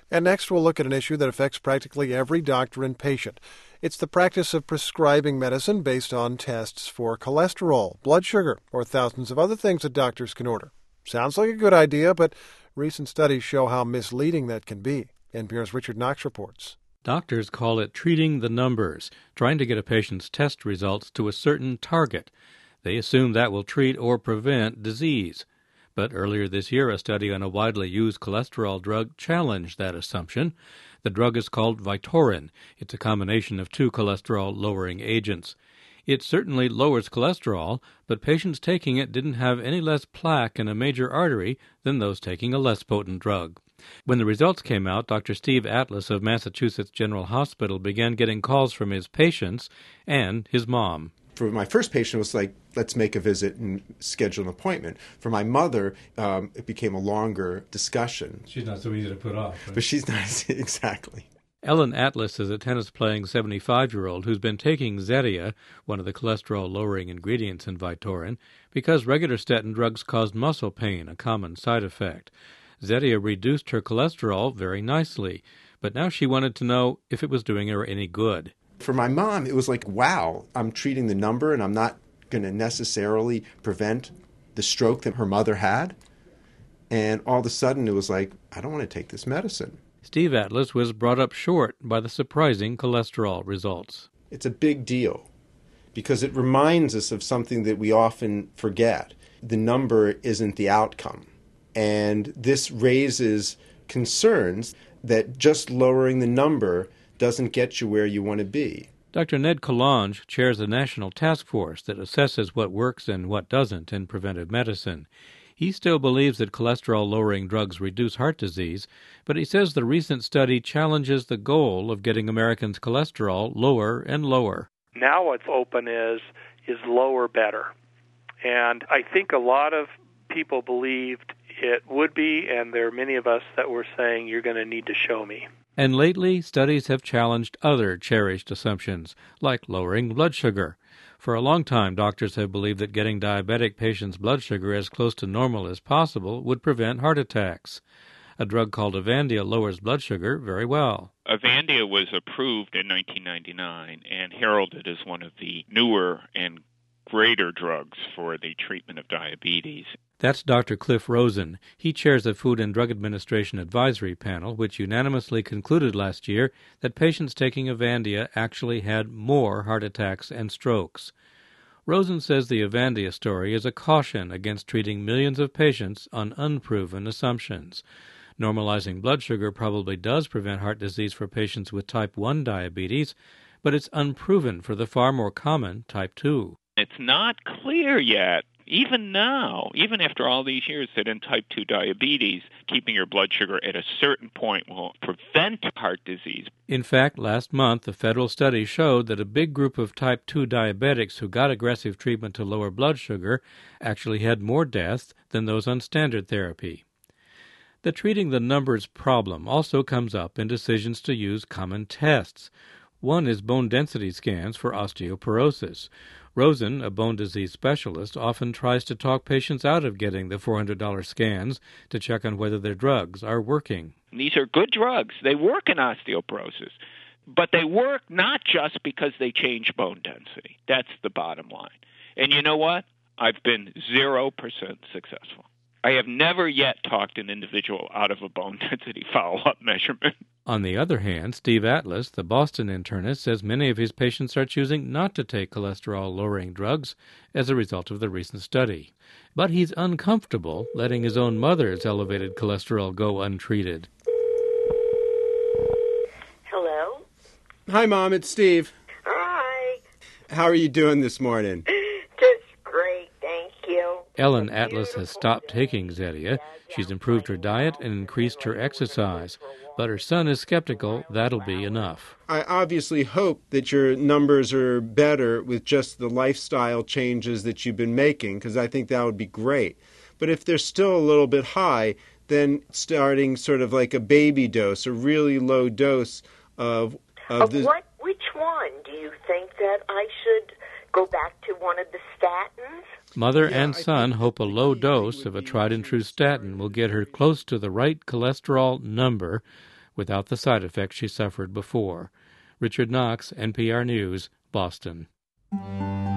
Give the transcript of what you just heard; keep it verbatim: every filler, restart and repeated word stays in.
And next, we'll look at an issue that affects practically every doctor and patient. It's the practice of prescribing medicine based on tests for cholesterol, blood sugar, or thousands of other things that doctors can order. Sounds like a good idea, but recent studies show how misleading that can be. N P R's Richard Knox reports. Doctors call it treating the numbers, trying to get a patient's test results to a certain target. They assume that will treat or prevent disease. But earlier this year, a study on a widely used cholesterol drug challenged that assumption. The drug is called Vytorin. It's a combination of two cholesterol-lowering agents. It certainly lowers cholesterol, but patients taking it didn't have any less plaque in a major artery than those taking a less potent drug. When the results came out, Doctor Steve Atlas of Massachusetts General Hospital began getting calls from his patients and his mom. For my first patient, it was like, let's make a visit and schedule an appointment. For my mother, um, it became a longer discussion. She's not so easy to put off. Right? But she's not, exactly. Ellen Atlas is a tennis-playing seventy-five-year-old who's been taking Zetia, one of the cholesterol-lowering ingredients in Vytorin, because regular statin drugs caused muscle pain, a common side effect. Zetia reduced her cholesterol very nicely, but now she wanted to know if it was doing her any good. For my mom, it was like, wow, I'm treating the number and I'm not going to necessarily prevent the stroke that her mother had. And all of a sudden it was like, I don't want to take this medicine. Steve Atlas was brought up short by the surprising cholesterol results. It's a big deal because it reminds us of something that we often forget. The number isn't the outcome. And this raises concerns that just lowering the number doesn't get you where you want to be. Doctor Ned Kalange chairs a national task force that assesses what works and what doesn't in preventive medicine. He still believes that cholesterol-lowering drugs reduce heart disease, but he says the recent study challenges the goal of getting Americans' cholesterol lower and lower. Now what's open is, is lower better. And I think a lot of people believed it would be, and there are many of us that were saying, you're going to need to show me. And lately, studies have challenged other cherished assumptions, like lowering blood sugar. For a long time, doctors have believed that getting diabetic patients' blood sugar as close to normal as possible would prevent heart attacks. A drug called Avandia lowers blood sugar very well. Avandia was approved in nineteen ninety-nine and heralded as one of the newer and greater drugs for the treatment of diabetes. That's Doctor Cliff Rosen. He chairs the Food and Drug Administration Advisory Panel, which unanimously concluded last year that patients taking Avandia actually had more heart attacks and strokes. Rosen says the Avandia story is a caution against treating millions of patients on unproven assumptions. Normalizing blood sugar probably does prevent heart disease for patients with type one diabetes, but it's unproven for the far more common type two. It's not clear yet, even now, even after all these years, that in type two diabetes, keeping your blood sugar at a certain point will prevent heart disease. In fact, last month, a federal study showed that a big group of type two diabetics who got aggressive treatment to lower blood sugar actually had more deaths than those on standard therapy. The treating the numbers problem also comes up in decisions to use common tests. One is bone density scans for osteoporosis. Rosen, a bone disease specialist, often tries to talk patients out of getting the four hundred dollars scans to check on whether their drugs are working. These are good drugs. They work in osteoporosis. But they work not just because they change bone density. That's the bottom line. And you know what? I've been zero percent successful. I have never yet talked an individual out of a bone density follow-up measurement. On the other hand, Steve Atlas, the Boston internist, says many of his patients are choosing not to take cholesterol-lowering drugs as a result of the recent study. But he's uncomfortable letting his own mother's elevated cholesterol go untreated. Hello? Hi, Mom. It's Steve. Hi. How are you doing this morning? Just great, thank you. Ellen Atlas has stopped taking Zetia. She's improved her diet and increased her exercise. But her son is skeptical that'll be enough. I obviously hope that your numbers are better with just the lifestyle changes that you've been making, because I think that would be great. But if they're still a little bit high, then starting sort of like a baby dose, a really low dose of... Of, of the, what? Which one? Do you think that I should go back to one of the statins? Mother Yeah, and I son think hope a the low key dose would of a be tried-and-true to statin will get her close to the right cholesterol number without the side effects she suffered before. Richard Knox, N P R News, Boston.